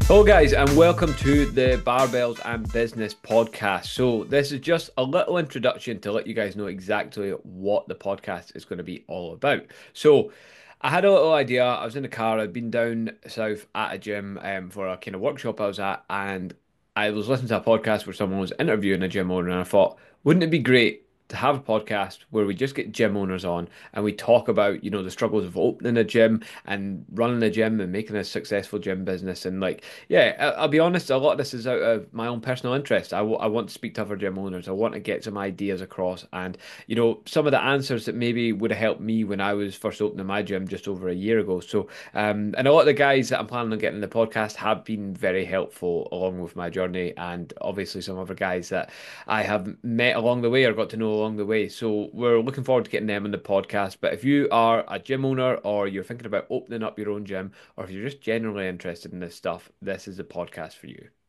Hello, guys, and welcome to the Barbells and Business podcast. So, this is just a little introduction to let you guys know exactly what the podcast is going to be all about. So, I had a little idea. I was in the car, I'd been down south at a gym for a kind of workshop I was at, and I was listening to a podcast where someone was interviewing a gym owner, and I thought, wouldn't it be great to have a podcast where we just get gym owners on and we talk about, the struggles of opening a gym and running a gym and making a successful gym business. And like, yeah, I'll be honest, a lot of this is out of my own personal interest. I want to speak to other gym owners. I want to get some ideas across and, some of the answers that maybe would have helped me when I was first opening my gym just over a year ago. So, and a lot of the guys that I'm planning on getting in the podcast have been very helpful along with my journey. And obviously some other guys that I have met along the way or got to know along the way. So we're looking forward to getting them on the podcast. But if you are a gym owner or you're thinking about opening up your own gym, or if you're just generally interested in this stuff, this is the podcast for you.